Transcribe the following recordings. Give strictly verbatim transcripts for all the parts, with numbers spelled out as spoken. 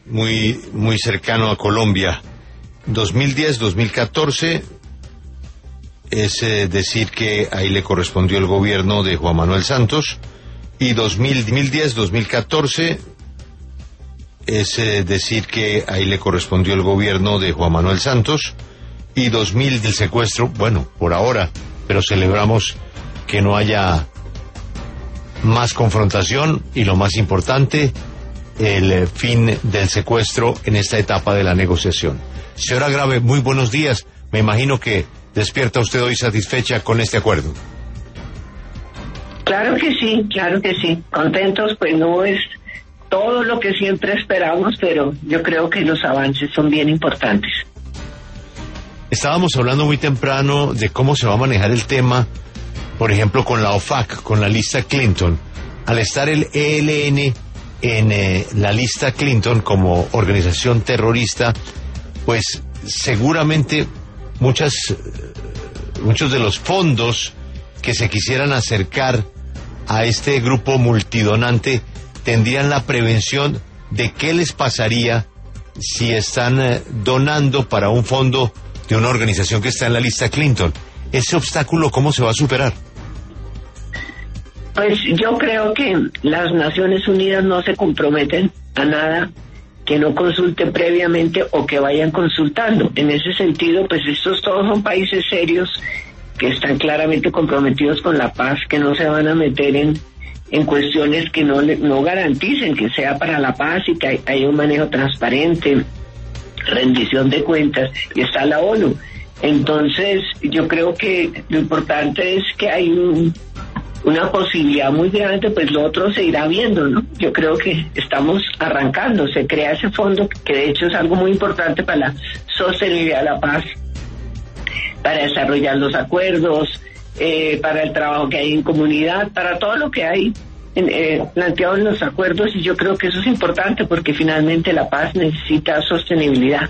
muy, muy cercano a Colombia. dos mil diez, dos mil catorce, es eh, decir que ahí le correspondió el gobierno de Juan Manuel Santos, y dos mil diez, dos mil catorce, es eh, decir que ahí le correspondió el gobierno de Juan Manuel Santos, y dos mil del secuestro, bueno, por ahora, pero celebramos que no haya más confrontación y, lo más importante, el fin del secuestro en esta etapa de la negociación. Señora Grave, muy buenos días. Me imagino que despierta usted hoy satisfecha con este acuerdo. Claro que sí, claro que sí. Contentos, pues no es todo lo que siempre esperamos, pero yo creo que los avances son bien importantes. Estábamos hablando muy temprano de cómo se va a manejar el tema, por ejemplo, con la O F A C, con la lista Clinton. Al estar el E L N en eh, la lista Clinton como organización terrorista, pues seguramente muchas, muchos de los fondos que se quisieran acercar a este grupo multidonante tendrían la prevención de qué les pasaría si están eh, donando para un fondo de una organización que está en la lista Clinton. ¿Ese obstáculo cómo se va a superar? Pues yo creo que las Naciones Unidas no se comprometen a nada que no consulten previamente o que vayan consultando. En ese sentido, pues estos todos son países serios que están claramente comprometidos con la paz, que no se van a meter en, en cuestiones que no, no garanticen que sea para la paz y que hay, hay un manejo transparente, rendición de cuentas, y está la ONU. Entonces, yo creo que lo importante es que hay un, una posibilidad muy grande, pues lo otro se irá viendo, ¿no? Yo creo que estamos arrancando, se crea ese fondo, que de hecho es algo muy importante para la sostenibilidad de la paz, para desarrollar los acuerdos, eh, para el trabajo que hay en comunidad, para todo lo que hay en, eh, planteado en los acuerdos, y yo creo que eso es importante porque finalmente la paz necesita sostenibilidad.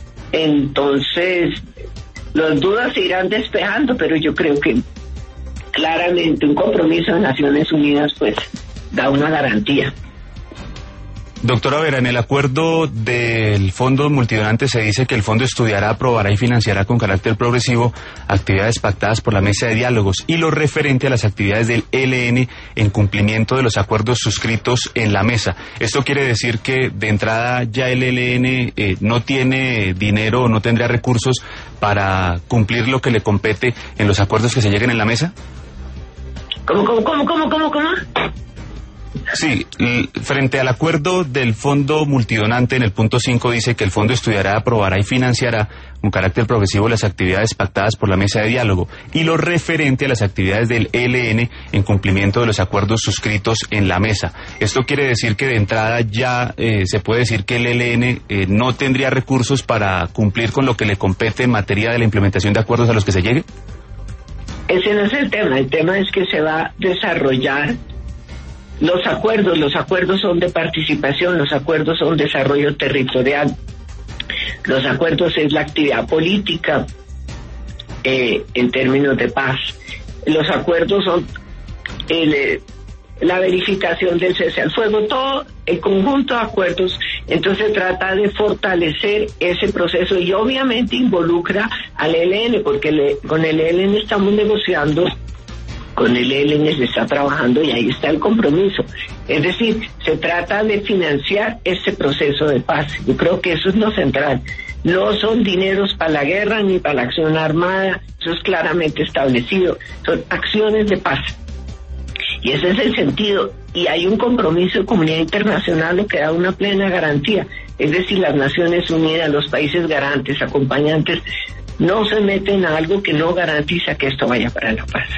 Entonces, las dudas se irán despejando, pero yo creo que claramente un compromiso de Naciones Unidas pues da una garantía. Doctora Vera, en el acuerdo del Fondo Multidonante se dice que el fondo estudiará, aprobará y financiará con carácter progresivo actividades pactadas por la mesa de diálogos y lo referente a las actividades del E L N en cumplimiento de los acuerdos suscritos en la mesa. Esto quiere decir que de entrada ya el E L N eh, no tiene dinero o no tendría recursos para cumplir lo que le compete en los acuerdos que se lleguen en la mesa. ¿Cómo, cómo, cómo, cómo, cómo, cómo? Sí, frente al acuerdo del Fondo Multidonante, en el punto cinco dice que el fondo estudiará, aprobará y financiará con carácter progresivo las actividades pactadas por la mesa de diálogo y lo referente a las actividades del E L N en cumplimiento de los acuerdos suscritos en la mesa. Esto quiere decir que de entrada ya eh, se puede decir que el E L N eh, no tendría recursos para cumplir con lo que le compete en materia de la implementación de acuerdos a los que se llegue. Ese no es el tema, el tema es que se va a desarrollar los acuerdos, los acuerdos son de participación, los acuerdos son desarrollo territorial, los acuerdos es la actividad política eh, en términos de paz, los acuerdos son el, eh, la verificación del cese al fuego, todo el conjunto de acuerdos. Entonces trata de fortalecer ese proceso y obviamente involucra al E L N, porque le, con el E L N estamos negociando, con el E L N se está trabajando y ahí está el compromiso. Es decir, se trata de financiar ese proceso de paz. Yo creo que eso es lo central. No son dineros para la guerra ni para la acción armada, eso es claramente establecido. Son acciones de paz. Y ese es el sentido. Y hay un compromiso de comunidad internacional que da una plena garantía. Es decir, las Naciones Unidas, los países garantes, acompañantes, no se meten a algo que no garantiza que esto vaya para la paz.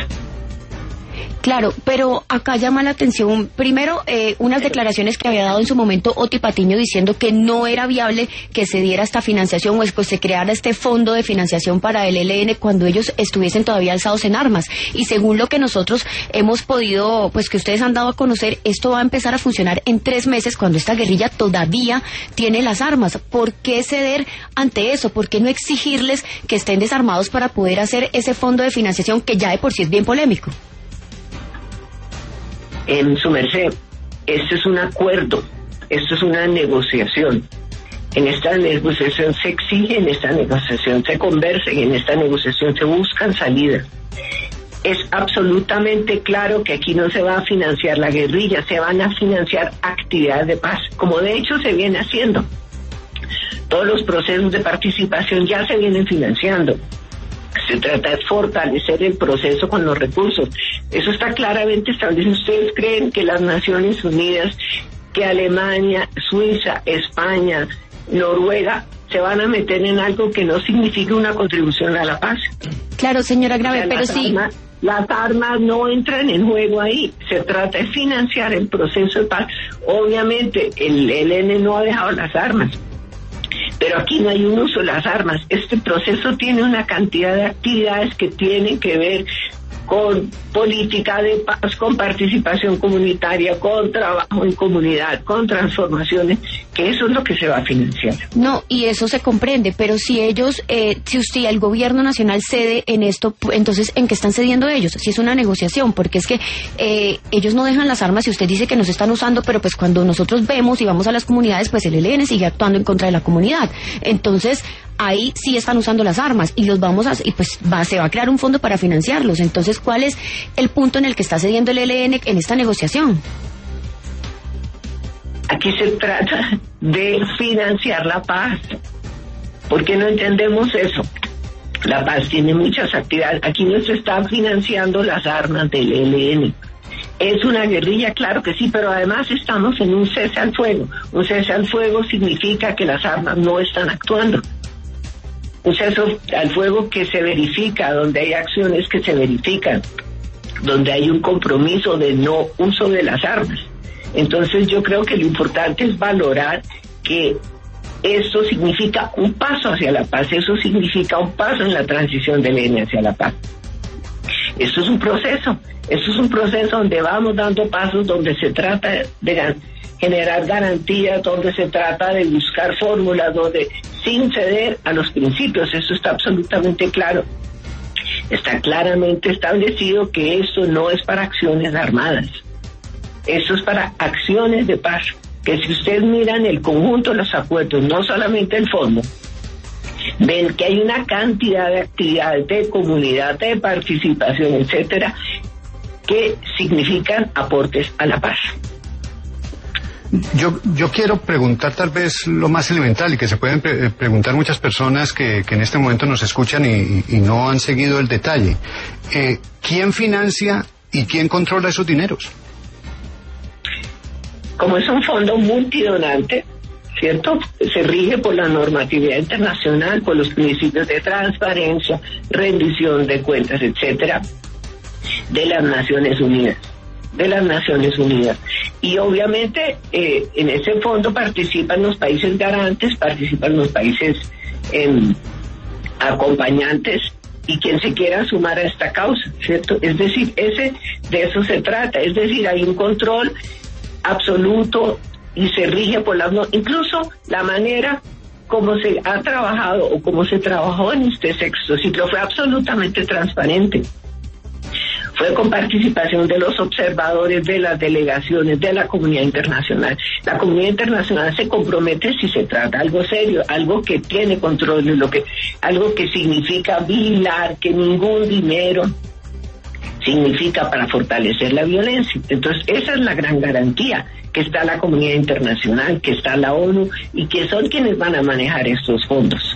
Claro, pero acá llama la atención, primero, eh, unas declaraciones que había dado en su momento Oti Patiño diciendo que no era viable que se diera esta financiación o pues se creara este fondo de financiación para el E L N cuando ellos estuviesen todavía alzados en armas. Y según lo que nosotros hemos podido, pues que ustedes han dado a conocer, esto va a empezar a funcionar en tres meses cuando esta guerrilla todavía tiene las armas. ¿Por qué ceder ante eso? ¿Por qué no exigirles que estén desarmados para poder hacer ese fondo de financiación que ya de por sí es bien polémico? En su merced, esto es un acuerdo, esto es una negociación. En esta negociación se exige, en esta negociación se conversa y en esta negociación se buscan salidas. Es absolutamente claro que aquí no se va a financiar la guerrilla, se van a financiar actividades de paz, como de hecho se viene haciendo. Todos los procesos de participación ya se vienen financiando. Se trata de fortalecer el proceso con los recursos. Eso está claramente establecido. ¿Ustedes creen que las Naciones Unidas, que Alemania, Suiza, España, Noruega se van a meter en algo que no significa una contribución a la paz? Claro, señora Grave, o sea, pero sí... Armas, las armas no entran en juego ahí. Se trata de financiar el proceso de paz. Obviamente, el E L N no ha dejado las armas, pero aquí no hay un uso de las armas. Este proceso tiene una cantidad de actividades que tienen que ver con política de paz, con participación comunitaria, con trabajo en comunidad, con transformaciones, que eso es lo que se va a financiar. No, y eso se comprende, pero si ellos, eh, si usted, el gobierno nacional cede en esto, entonces, ¿en qué están cediendo ellos? Si es una negociación, porque es que eh, ellos no dejan las armas y usted dice que nos están usando, pero pues cuando nosotros vemos y vamos a las comunidades, pues el E L N sigue actuando en contra de la comunidad. Entonces, ahí sí están usando las armas y los vamos a, y pues va, se va a crear un fondo para financiarlos. Entonces, ¿cuál es el punto en el que está cediendo el E L N en esta negociación? Aquí se trata de financiar la paz. ¿Por qué no entendemos eso? La paz tiene muchas actividades. Aquí no se están financiando las armas del E L N. Es una guerrilla, claro que sí, pero además estamos en un cese al fuego. Un cese al fuego significa que las armas no están actuando. Un cese al fuego que se verifica, donde hay acciones que se verifican, donde hay un compromiso de no uso de las armas. Entonces yo creo que lo importante es valorar que esto significa un paso hacia la paz, eso significa un paso en la transición del E L N hacia la paz. Esto es un proceso, esto es un proceso donde vamos dando pasos, donde se trata de generar garantías, donde se trata de buscar fórmulas, donde sin ceder a los principios. Eso está absolutamente claro. Está claramente establecido que esto no es para acciones armadas. Esto es para acciones de paz. Que si ustedes miran el conjunto de los acuerdos, no solamente el fondo, ven que hay una cantidad de actividades de comunidad, de participación, etcétera, que significan aportes a la paz. Yo, yo quiero preguntar tal vez lo más elemental y que se pueden pre- preguntar muchas personas que, que en este momento nos escuchan y, y no han seguido el detalle. Eh, ¿Quién financia y quién controla esos dineros? Como es un fondo multidonante, ¿cierto? Se rige por la normatividad internacional, por los principios de transparencia, rendición de cuentas, etcétera, de las Naciones Unidas. de las Naciones Unidas. Y obviamente eh, en ese fondo participan los países garantes, participan los países eh, acompañantes y quien se quiera sumar a esta causa, ¿cierto? Es decir, ese de eso se trata, es decir, hay un control absoluto y se rige por las normas, incluso la manera como se ha trabajado o como se trabajó en este sexto ciclo fue absolutamente transparente. Fue con participación de los observadores, de las delegaciones, de la comunidad internacional. La comunidad internacional se compromete si se trata algo serio, algo que tiene control, lo que, algo que significa vigilar que ningún dinero significa para fortalecer la violencia. Entonces, esa es la gran garantía, que está la comunidad internacional, que está la ONU y que son quienes van a manejar estos fondos.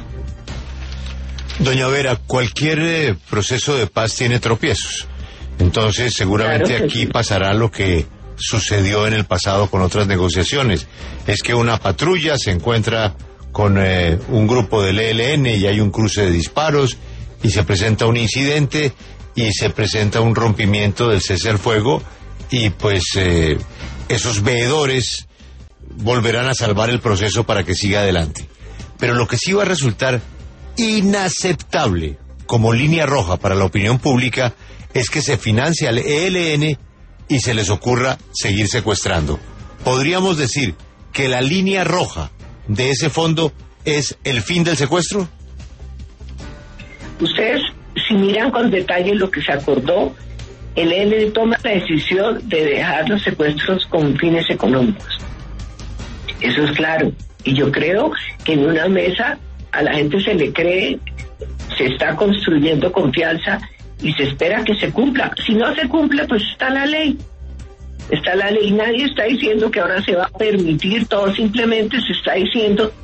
Doña Vera, cualquier eh, proceso de paz tiene tropiezos. Entonces, seguramente claro aquí sí. pasará lo que sucedió en el pasado con otras negociaciones. Es que una patrulla se encuentra con eh, un grupo del E L N y hay un cruce de disparos y se presenta un incidente y se presenta un rompimiento del cese al fuego y pues eh, esos veedores volverán a salvar el proceso para que siga adelante. Pero lo que sí va a resultar inaceptable como línea roja para la opinión pública es que se financie al E L N y se les ocurra seguir secuestrando. ¿Podríamos decir que la línea roja de ese fondo es el fin del secuestro? Ustedes, si miran con detalle lo que se acordó, el E L N toma la decisión de dejar los secuestros con fines económicos. Eso es claro. Y yo creo que en una mesa a la gente se le cree, se está construyendo confianza y se espera que se cumpla. Si no se cumple, pues está la ley. Está la ley. Nadie está diciendo que ahora se va a permitir todo, simplemente se está diciendo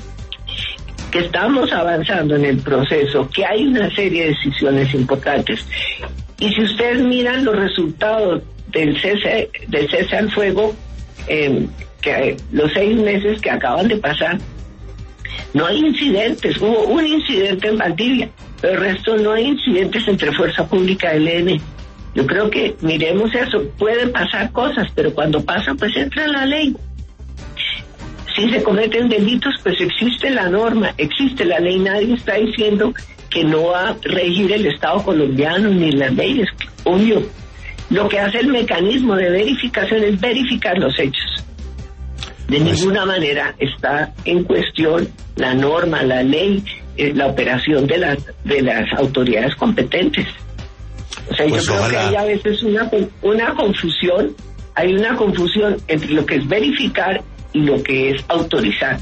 que estamos avanzando en el proceso, que hay una serie de decisiones importantes. Y si ustedes miran los resultados del cese, del cese al fuego, eh, que los seis meses que acaban de pasar, no hay incidentes. Hubo un incidente en Valdivia, pero el resto no hay incidentes entre Fuerza Pública y el E L N. Yo creo que miremos eso. Pueden pasar cosas, pero cuando pasa, pues entra la ley. Si se cometen delitos, pues existe la norma, existe la ley. Nadie está diciendo que no va a regir el Estado colombiano ni las leyes, obvio. Lo que hace el mecanismo de verificación es verificar los hechos. De pues, ninguna manera está en cuestión la norma, la ley, eh, la operación de las de las autoridades competentes. O sea, pues yo creo ojalá. que hay a veces una una confusión, hay una confusión entre lo que es verificar y lo que es autorizar.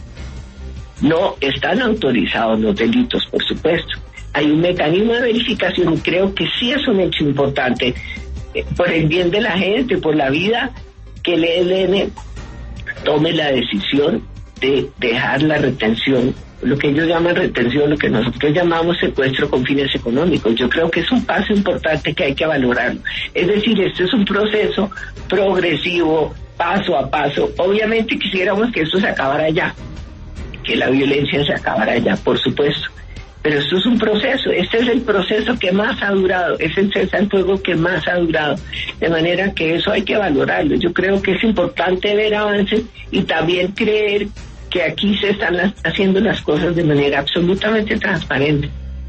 No están autorizados los delitos, por supuesto. Hay un mecanismo de verificación, creo que sí es un hecho importante, eh, por el bien de la gente, por la vida, que el E L N tome la decisión de dejar la retención, lo que ellos llaman retención, lo que nosotros llamamos secuestro con fines económicos. Yo creo que es un paso importante que hay que valorarlo. Es decir, este es un proceso progresivo, paso a paso. Obviamente quisiéramos que esto se acabara ya, que la violencia se acabara ya, por supuesto. Pero esto es un proceso, este es el proceso que más ha durado, es el cese al fuego que más ha durado, de manera que eso hay que valorarlo. Yo creo que es importante ver avances y también creer que aquí se están las, haciendo las cosas de manera absolutamente transparente.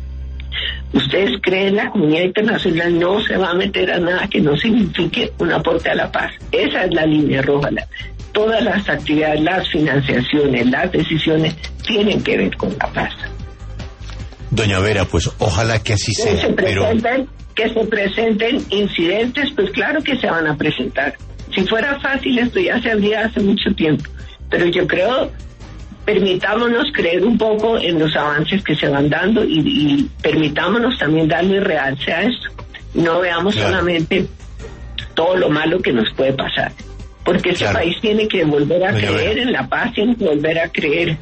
Ustedes creen la comunidad internacional no se va a meter a nada que no signifique un aporte a la paz. Esa es la línea roja. La, todas las actividades, las financiaciones, las decisiones tienen que ver con la paz. Doña Vera, pues ojalá que así sea, que se presenten, pero... que se presenten incidentes, pues claro que se van a presentar. Si fuera fácil esto ya se habría hace mucho tiempo, pero yo creo, permitámonos creer un poco en los avances que se van dando y, y permitámonos también darle realce a esto. No veamos claro. solamente todo lo malo que nos puede pasar, porque este claro. país tiene que volver a Doña creer Vera. en la paz, tiene que volver a creer.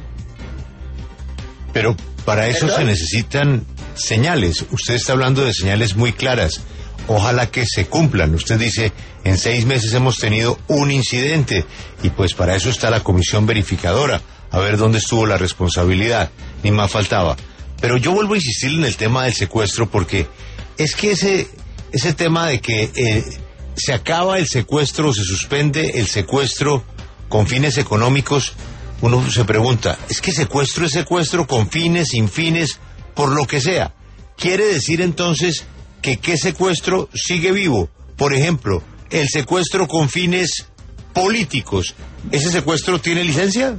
Pero para eso ¿Perdón? se necesitan señales. Usted está hablando de señales muy claras. Ojalá que se cumplan. Usted dice, en seis meses hemos tenido un incidente y pues para eso está la comisión verificadora, a ver dónde estuvo la responsabilidad. Ni más faltaba. Pero yo vuelvo a insistir en el tema del secuestro porque es que ese, ese tema de que eh, se acaba el secuestro, se suspende el secuestro con fines económicos, uno se pregunta, ¿es que secuestro es secuestro con fines, sin fines, por lo que sea? ¿Quiere decir entonces que qué secuestro sigue vivo? Por ejemplo, el secuestro con fines políticos, ¿ese secuestro tiene licencia?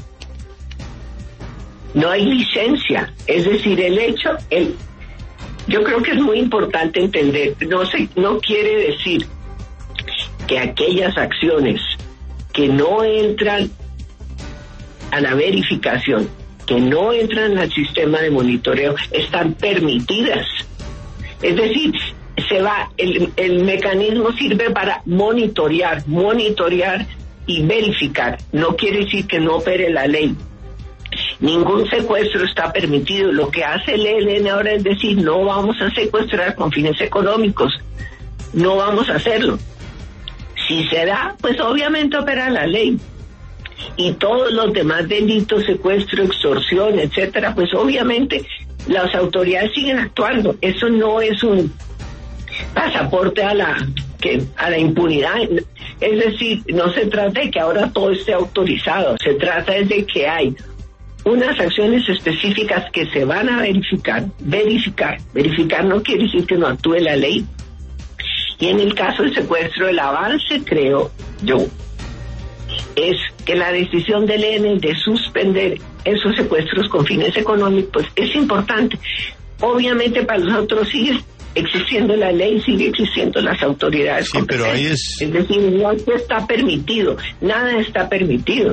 No hay licencia, es decir, el hecho, el, yo creo que es muy importante entender, no se, no quiere decir que aquellas acciones que no entran a la verificación, que no entran al sistema de monitoreo, están permitidas. Es decir, se va, el, el mecanismo sirve para monitorear, monitorear y verificar. No quiere decir que no opere la ley. Ningún secuestro está permitido. Lo que hace el E L N ahora es decir, no vamos a secuestrar con fines económicos. No vamos a hacerlo. Si se da, pues obviamente opera la ley. Y todos los demás delitos, secuestro, extorsión, etcétera, pues obviamente las autoridades siguen actuando. Eso no es un pasaporte a la que a la impunidad. Es decir, no se trata de que ahora todo esté autorizado, se trata de que hay unas acciones específicas que se van a verificar, verificar, verificar no quiere decir que no actúe la ley. Y en el caso del secuestro, el avance, creo yo, es que la decisión del E L N de suspender esos secuestros con fines económicos es importante. Obviamente para nosotros sigue existiendo la ley, sigue existiendo las autoridades sí, competentes. Pero ahí es... es decir, no está permitido, nada está permitido.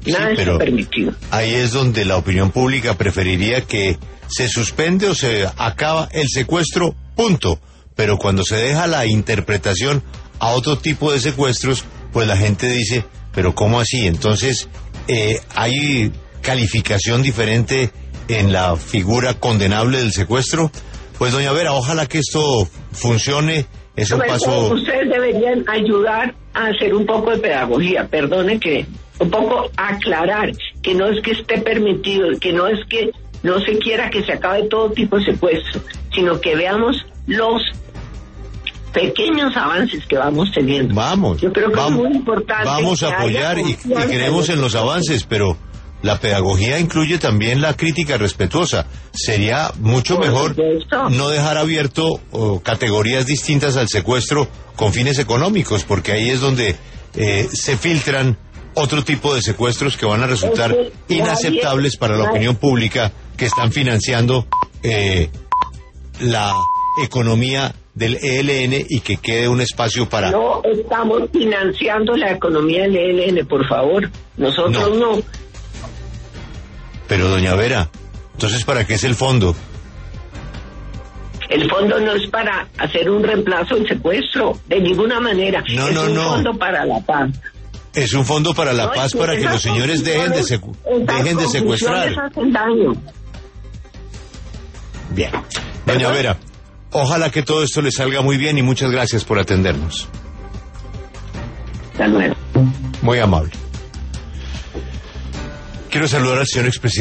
Nada Sí, pero está permitido. ahí es donde la opinión pública preferiría que se suspende o se acaba el secuestro, punto. Pero cuando se deja la interpretación a otro tipo de secuestros, pues la gente dice, pero ¿cómo así? Entonces, eh, hay calificación diferente en la figura condenable del secuestro. Pues doña Vera, ojalá que esto funcione. Es un Pues, paso... Ustedes deberían ayudar a hacer un poco de pedagogía, perdone que, un poco aclarar que no es que esté permitido, que no es que no se quiera que se acabe todo tipo de secuestro, sino que veamos los pequeños avances que vamos teniendo. Vamos, Yo creo que vamos, es muy importante. vamos a que haya apoyar y, y confianza creemos en los avances, pero la pedagogía incluye también la crítica respetuosa. Sería mucho Por mejor supuesto. no dejar abierto oh, categorías distintas al secuestro con fines económicos, porque ahí es donde eh, se filtran otro tipo de secuestros que van a resultar Es que inaceptables nadie- para la nadie- opinión pública, que están financiando eh, la economía del E L N y que quede un espacio para... No estamos financiando la economía del E L N, por favor. Nosotros no. Pero doña Vera, entonces ¿para qué es el fondo? El fondo no es para hacer un reemplazo del secuestro, de ninguna manera. No, es no, un no. fondo para la paz. Es un fondo para la No, paz, es que para que esas los señores dejen de, secu- confusiones- esas dejen de secuestrar. confusiones hacen daño. Bien. Doña Vera, ojalá que todo esto le salga muy bien y muchas gracias por atendernos. Hasta luego. Muy amable. Quiero saludar al señor expresidente.